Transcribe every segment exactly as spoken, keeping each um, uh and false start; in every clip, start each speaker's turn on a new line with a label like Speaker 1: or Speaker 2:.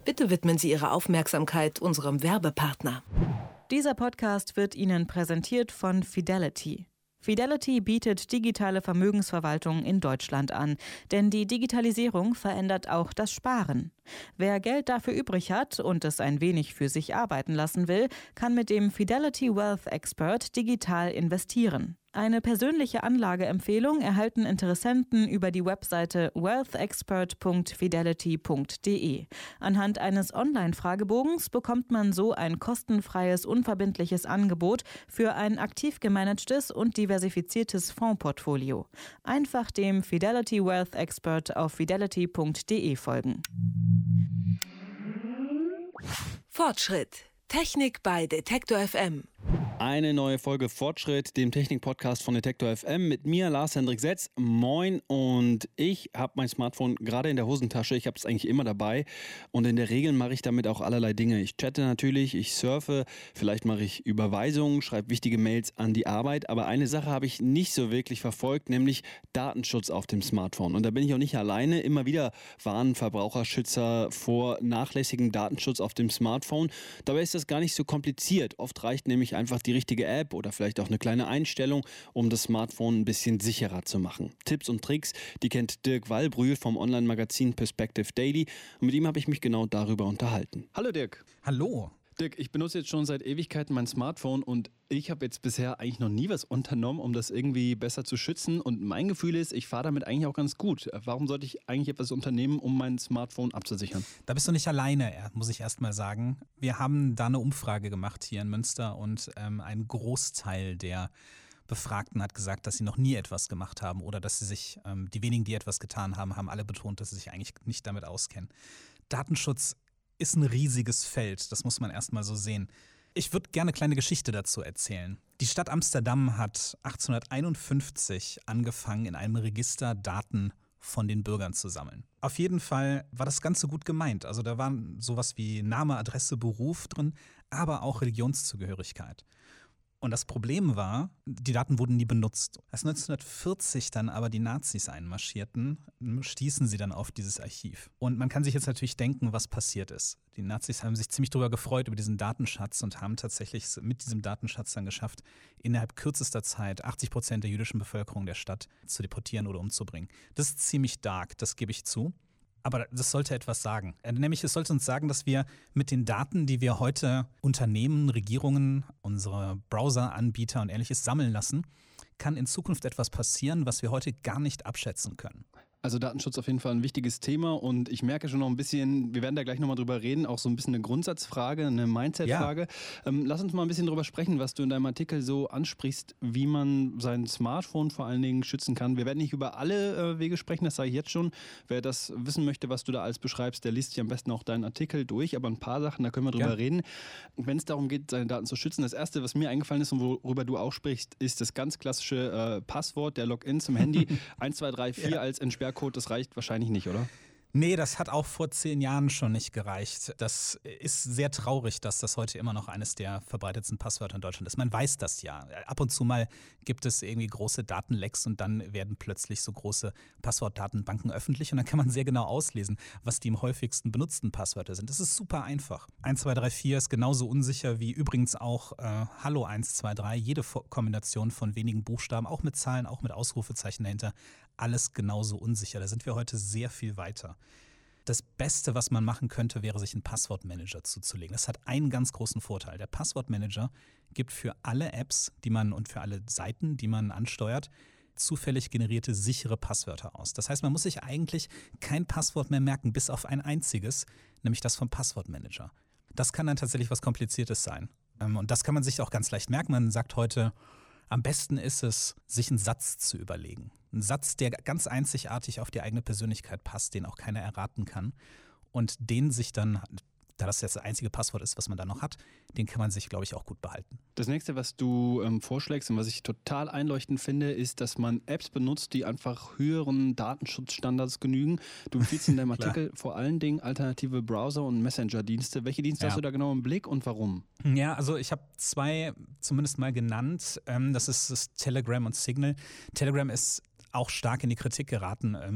Speaker 1: Bitte widmen Sie Ihre Aufmerksamkeit unserem Werbepartner.
Speaker 2: Dieser Podcast wird Ihnen präsentiert von Fidelity. Fidelity bietet digitale Vermögensverwaltung in Deutschland an, denn die Digitalisierung verändert auch das Sparen. Wer Geld dafür übrig hat und es ein wenig für sich arbeiten lassen will, kann mit dem Fidelity Wealth Expert digital investieren. Eine persönliche Anlageempfehlung erhalten Interessenten über die Webseite wealthexpert punkt fidelity punkt de. Anhand eines Online-Fragebogens bekommt man so ein kostenfreies, unverbindliches Angebot für ein aktiv gemanagtes und diversifiziertes Fondsportfolio. Einfach dem Fidelity Wealth Expert auf fidelity punkt de folgen.
Speaker 1: Fortschritt. Technik bei Detektor F M.
Speaker 3: Eine neue Folge Fortschritt, dem Technik-Podcast von Detektor F M mit mir, Lars-Hendrik Setz. Moin, und ich habe mein Smartphone gerade in der Hosentasche. Ich habe es eigentlich immer dabei und in der Regel mache ich damit auch allerlei Dinge. Ich chatte natürlich, ich surfe, vielleicht mache ich Überweisungen, schreibe wichtige Mails an die Arbeit. Aber eine Sache habe ich nicht so wirklich verfolgt, nämlich Datenschutz auf dem Smartphone. Und da bin ich auch nicht alleine. Immer wieder warnen Verbraucherschützer vor nachlässigem Datenschutz auf dem Smartphone. Dabei ist das gar nicht so kompliziert. Oft reicht nämlich einfach die richtige App oder vielleicht auch eine kleine Einstellung, um das Smartphone ein bisschen sicherer zu machen. Tipps und Tricks, die kennt Dirk Wallbrühl vom Online-Magazin Perspective Daily, und mit ihm habe ich mich genau darüber unterhalten. Hallo Dirk.
Speaker 4: Hallo.
Speaker 3: Dirk, ich benutze jetzt schon seit Ewigkeiten mein Smartphone und ich habe jetzt bisher eigentlich noch nie was unternommen, um das irgendwie besser zu schützen, und mein Gefühl ist, ich fahre damit eigentlich auch ganz gut. Warum sollte ich eigentlich etwas unternehmen, um mein Smartphone abzusichern?
Speaker 4: Da bist du nicht alleine, muss ich erst mal sagen. Wir haben da eine Umfrage gemacht hier in Münster und ähm, ein Großteil der Befragten hat gesagt, dass sie noch nie etwas gemacht haben oder dass sie sich, ähm, die wenigen, die etwas getan haben, haben alle betont, dass sie sich eigentlich nicht damit auskennen. Datenschutz ist ein riesiges Feld, das muss man erst mal so sehen. Ich würde gerne eine kleine Geschichte dazu erzählen. Die Stadt Amsterdam hat achtzehnhunderteinundfünfzig angefangen, in einem Register Daten von den Bürgern zu sammeln. Auf jeden Fall war das Ganze gut gemeint. Also da waren sowas wie Name, Adresse, Beruf drin, aber auch Religionszugehörigkeit. Und das Problem war, die Daten wurden nie benutzt. Als neunzehnhundertvierzig dann aber die Nazis einmarschierten, stießen sie dann auf dieses Archiv. Und man kann sich jetzt natürlich denken, was passiert ist. Die Nazis haben sich ziemlich darüber gefreut, über diesen Datenschatz, und haben tatsächlich mit diesem Datenschatz dann geschafft, innerhalb kürzester Zeit achtzig Prozent der jüdischen Bevölkerung der Stadt zu deportieren oder umzubringen. Das ist ziemlich dark, das gebe ich zu. Aber das sollte etwas sagen. Nämlich, es sollte uns sagen, dass wir mit den Daten, die wir heute Unternehmen, Regierungen, unsere Browseranbieter und Ähnliches sammeln lassen, kann in Zukunft etwas passieren, was wir heute gar nicht abschätzen können.
Speaker 3: Also Datenschutz auf jeden Fall ein wichtiges Thema, und ich merke schon noch ein bisschen, wir werden da gleich nochmal drüber reden, auch so ein bisschen eine Grundsatzfrage, eine Mindset-Frage. Ja. Ähm, lass uns mal ein bisschen drüber sprechen, was du in deinem Artikel so ansprichst, wie man sein Smartphone vor allen Dingen schützen kann. Wir werden nicht über alle äh, Wege sprechen, das sage ich jetzt schon. Wer das wissen möchte, was du da alles beschreibst, der liest sich am besten auch deinen Artikel durch, aber ein paar Sachen, da können wir drüber ja. reden. Wenn es darum geht, seine Daten zu schützen, das Erste, was mir eingefallen ist und worüber du auch sprichst, ist das ganz klassische äh, Passwort, der Login zum Handy. eins, zwei, drei, vier ja. als Entsperrcode. Das reicht wahrscheinlich nicht, oder?
Speaker 4: Nee, das hat auch vor zehn Jahren schon nicht gereicht. Das ist sehr traurig, dass das heute immer noch eines der verbreitetsten Passwörter in Deutschland ist. Man weiß das ja. Ab und zu mal gibt es irgendwie große Datenlecks und dann werden plötzlich so große Passwortdatenbanken öffentlich und dann kann man sehr genau auslesen, was die am häufigsten benutzten Passwörter sind. Das ist super einfach. eins, zwei, drei, vier ist genauso unsicher wie übrigens auch äh, Hallo eins, zwei, drei. Jede Kombination von wenigen Buchstaben, auch mit Zahlen, auch mit Ausrufezeichen dahinter, alles genauso unsicher. Da sind wir heute sehr viel weiter. Das Beste, was man machen könnte, wäre, sich einen Passwortmanager zuzulegen. Das hat einen ganz großen Vorteil. Der Passwortmanager gibt für alle Apps, die man und für alle Seiten, die man ansteuert, zufällig generierte sichere Passwörter aus. Das heißt, man muss sich eigentlich kein Passwort mehr merken, bis auf ein einziges, nämlich das vom Passwortmanager. Das kann dann tatsächlich was Kompliziertes sein. Und das kann man sich auch ganz leicht merken. Man sagt heute, am besten ist es, sich einen Satz zu überlegen. Ein Satz, der ganz einzigartig auf die eigene Persönlichkeit passt, den auch keiner erraten kann. Und den sich dann, da das jetzt das einzige Passwort ist, was man da noch hat, den kann man sich, glaube ich, auch gut behalten.
Speaker 3: Das nächste, was du ähm, vorschlägst und was ich total einleuchtend finde, ist, dass man Apps benutzt, die einfach höheren Datenschutzstandards genügen. Du empfiehlst in deinem Artikel vor allen Dingen alternative Browser- und Messenger-Dienste. Welche Dienste ja. hast du da genau im Blick und warum?
Speaker 4: Ja, also ich habe zwei zumindest mal genannt. Das ist das Telegram und Signal. Telegram ist auch stark in die Kritik geraten.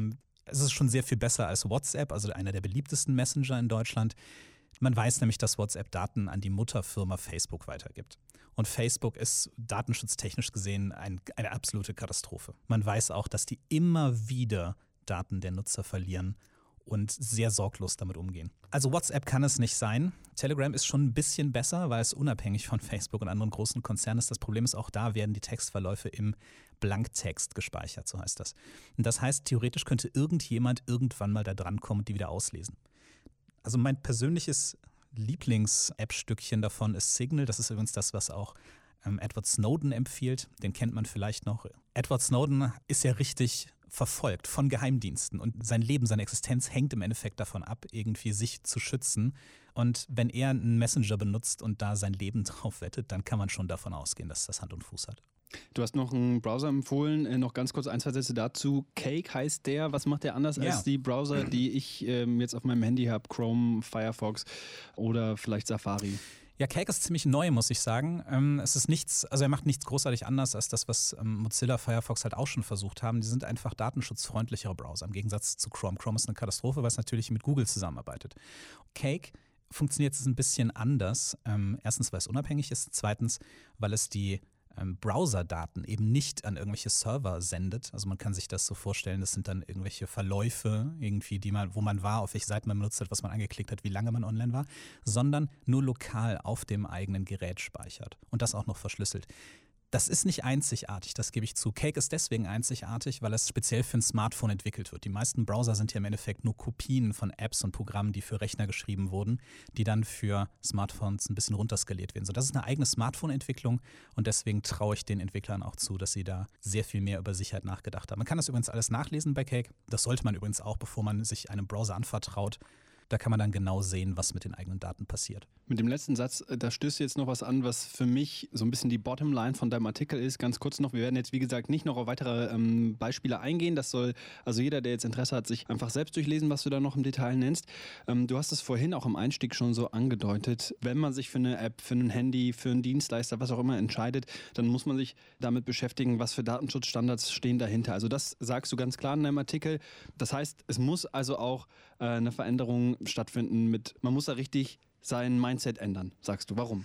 Speaker 4: Es ist schon sehr viel besser als WhatsApp, also einer der beliebtesten Messenger in Deutschland. Man weiß nämlich, dass WhatsApp Daten an die Mutterfirma Facebook weitergibt. Und Facebook ist datenschutztechnisch gesehen ein, eine absolute Katastrophe. Man weiß auch, dass die immer wieder Daten der Nutzer verlieren und sehr sorglos damit umgehen. Also WhatsApp kann es nicht sein. Telegram ist schon ein bisschen besser, weil es unabhängig von Facebook und anderen großen Konzernen ist. Das Problem ist, auch da werden die Textverläufe im Blanktext gespeichert, so heißt das. Und das heißt, theoretisch könnte irgendjemand irgendwann mal da dran kommen und die wieder auslesen. Also mein persönliches Lieblings-App-Stückchen davon ist Signal. Das ist übrigens das, was auch ähm, Edward Snowden empfiehlt. Den kennt man vielleicht noch. Edward Snowden ist ja richtig verfolgt von Geheimdiensten und sein Leben, seine Existenz hängt im Endeffekt davon ab, irgendwie sich zu schützen. Und wenn er einen Messenger benutzt und da sein Leben drauf wettet, dann kann man schon davon ausgehen, dass das Hand und Fuß hat.
Speaker 3: Du hast noch einen Browser empfohlen, äh, noch ganz kurz ein, zwei Sätze dazu. Cake heißt der, was macht der anders ja. als die Browser, die ich ähm, jetzt auf meinem Handy habe, Chrome, Firefox oder vielleicht Safari?
Speaker 4: Ja, Cake ist ziemlich neu, muss ich sagen. Ähm, es ist nichts, also er macht nichts großartig anders als das, was ähm, Mozilla, Firefox halt auch schon versucht haben. Die sind einfach datenschutzfreundlichere Browser im Gegensatz zu Chrome. Chrome ist eine Katastrophe, weil es natürlich mit Google zusammenarbeitet. Cake funktioniert jetzt ein bisschen anders. Ähm, erstens, weil es unabhängig ist. Zweitens, weil es die ähm, Browserdaten eben nicht an irgendwelche Server sendet. Also man kann sich das so vorstellen, das sind dann irgendwelche Verläufe, irgendwie, die man, wo man war, auf welche Seiten man benutzt hat, was man angeklickt hat, wie lange man online war, sondern nur lokal auf dem eigenen Gerät speichert und das auch noch verschlüsselt. Das ist nicht einzigartig, das gebe ich zu. Cake ist deswegen einzigartig, weil es speziell für ein Smartphone entwickelt wird. Die meisten Browser sind ja im Endeffekt nur Kopien von Apps und Programmen, die für Rechner geschrieben wurden, die dann für Smartphones ein bisschen runterskaliert werden. So, das ist eine eigene Smartphone-Entwicklung und deswegen traue ich den Entwicklern auch zu, dass sie da sehr viel mehr über Sicherheit nachgedacht haben. Man kann das übrigens alles nachlesen bei Cake. Das sollte man übrigens auch, bevor man sich einem Browser anvertraut. Da kann man dann genau sehen, was mit den eigenen Daten passiert. Mit
Speaker 3: dem letzten Satz, da stößt jetzt noch was an, was für mich so ein bisschen die Bottomline von deinem Artikel ist. Ganz kurz noch, wir werden jetzt wie gesagt nicht noch auf weitere ähm, Beispiele eingehen. Das soll also jeder, der jetzt Interesse hat, sich einfach selbst durchlesen, was du da noch im Detail nennst. Ähm, du hast es vorhin auch im Einstieg schon so angedeutet. Wenn man sich für eine App, für ein Handy, für einen Dienstleister, was auch immer entscheidet, dann muss man sich damit beschäftigen, was für Datenschutzstandards stehen dahinter. Also das sagst du ganz klar in deinem Artikel. Das heißt, es muss also auch äh, eine Veränderung stattfinden mit, man muss da richtig sein Mindset ändern, sagst du. Warum?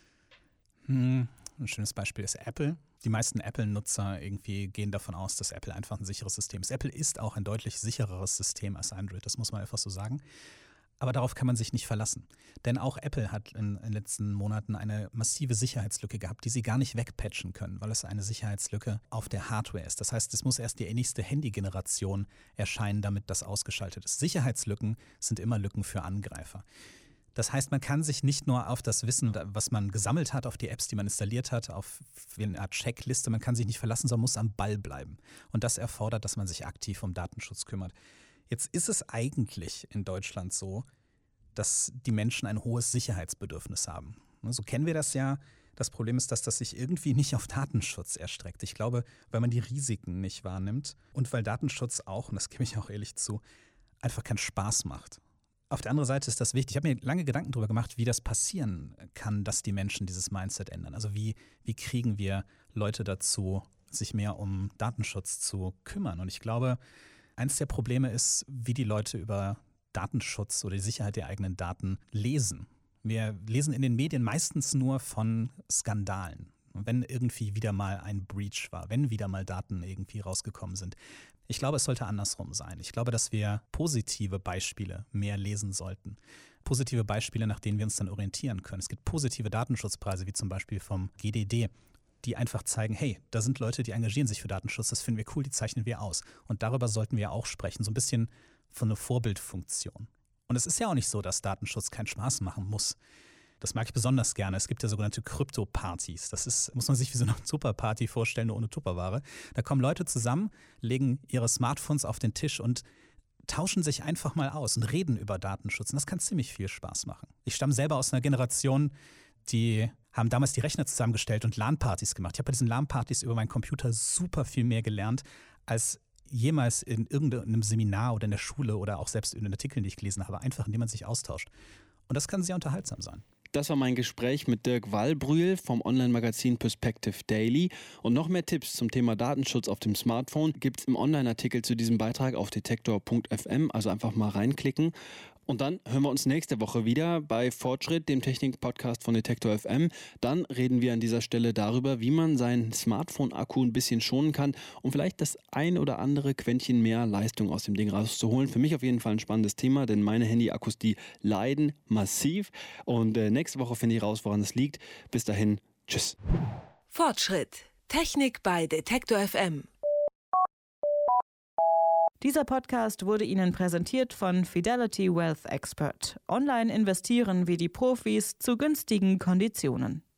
Speaker 4: Hm, ein schönes Beispiel ist Apple. Die meisten Apple-Nutzer irgendwie gehen davon aus, dass Apple einfach ein sicheres System ist. Apple ist auch ein deutlich sichereres System als Android, das muss man einfach so sagen. Aber darauf kann man sich nicht verlassen. Denn auch Apple hat in, in den letzten Monaten eine massive Sicherheitslücke gehabt, die sie gar nicht wegpatchen können, weil es eine Sicherheitslücke auf der Hardware ist. Das heißt, es muss erst die nächste Handy-Generation erscheinen, damit das ausgeschaltet ist. Sicherheitslücken sind immer Lücken für Angreifer. Das heißt, man kann sich nicht nur auf das Wissen, was man gesammelt hat, auf die Apps, die man installiert hat, auf eine Art Checkliste, man kann sich nicht verlassen, sondern muss am Ball bleiben. Und das erfordert, dass man sich aktiv um Datenschutz kümmert. Jetzt ist es eigentlich in Deutschland so, dass die Menschen ein hohes Sicherheitsbedürfnis haben. So kennen wir das ja. Das Problem ist, dass das sich irgendwie nicht auf Datenschutz erstreckt. Ich glaube, weil man die Risiken nicht wahrnimmt und weil Datenschutz auch, und das gebe ich auch ehrlich zu, einfach keinen Spaß macht. Auf der anderen Seite ist das wichtig. Ich habe mir lange Gedanken darüber gemacht, wie das passieren kann, dass die Menschen dieses Mindset ändern. Also wie, wie kriegen wir Leute dazu, sich mehr um Datenschutz zu kümmern? Und ich glaube, eins der Probleme ist, wie die Leute über Datenschutz oder die Sicherheit der eigenen Daten lesen. Wir lesen in den Medien meistens nur von Skandalen. Wenn irgendwie wieder mal ein Breach war, wenn wieder mal Daten irgendwie rausgekommen sind. Ich glaube, es sollte andersrum sein. Ich glaube, dass wir positive Beispiele mehr lesen sollten. Positive Beispiele, nach denen wir uns dann orientieren können. Es gibt positive Datenschutzpreise, wie zum Beispiel vom G D D, die einfach zeigen, hey, da sind Leute, die engagieren sich für Datenschutz, das finden wir cool, die zeichnen wir aus. Und darüber sollten wir auch sprechen, so ein bisschen von einer Vorbildfunktion. Und es ist ja auch nicht so, dass Datenschutz keinen Spaß machen muss. Das mag ich besonders gerne. Es gibt ja sogenannte Krypto-Partys. Das ist, muss man sich wie so eine Tupperparty vorstellen, nur ohne Tupperware. Da kommen Leute zusammen, legen ihre Smartphones auf den Tisch und tauschen sich einfach mal aus und reden über Datenschutz. Und das kann ziemlich viel Spaß machen. Ich stamme selber aus einer Generation, die haben damals die Rechner zusammengestellt und LAN-Partys gemacht. Ich habe bei diesen LAN-Partys über meinen Computer super viel mehr gelernt, als jemals in irgendeinem Seminar oder in der Schule oder auch selbst in den Artikeln, die ich gelesen habe, einfach indem man sich austauscht. Und das kann sehr unterhaltsam sein.
Speaker 3: Das war mein Gespräch mit Dirk Wallbrühl vom Online-Magazin Perspective Daily. Und noch mehr Tipps zum Thema Datenschutz auf dem Smartphone gibt es im Online-Artikel zu diesem Beitrag auf detektor punkt f m, also einfach mal reinklicken. Und dann hören wir uns nächste Woche wieder bei Fortschritt, dem Technik-Podcast von Detektor F M. Dann reden wir an dieser Stelle darüber, wie man seinen Smartphone-Akku ein bisschen schonen kann, um vielleicht das ein oder andere Quäntchen mehr Leistung aus dem Ding rauszuholen. Für mich auf jeden Fall ein spannendes Thema, denn meine Handy-Akkus, die leiden massiv. Und äh, nächste Woche finde ich raus, woran es liegt. Bis dahin, tschüss.
Speaker 1: Fortschritt. Technik bei Detektor F M.
Speaker 2: Dieser Podcast wurde Ihnen präsentiert von Fidelity Wealth Expert. Online investieren wie die Profis zu günstigen Konditionen.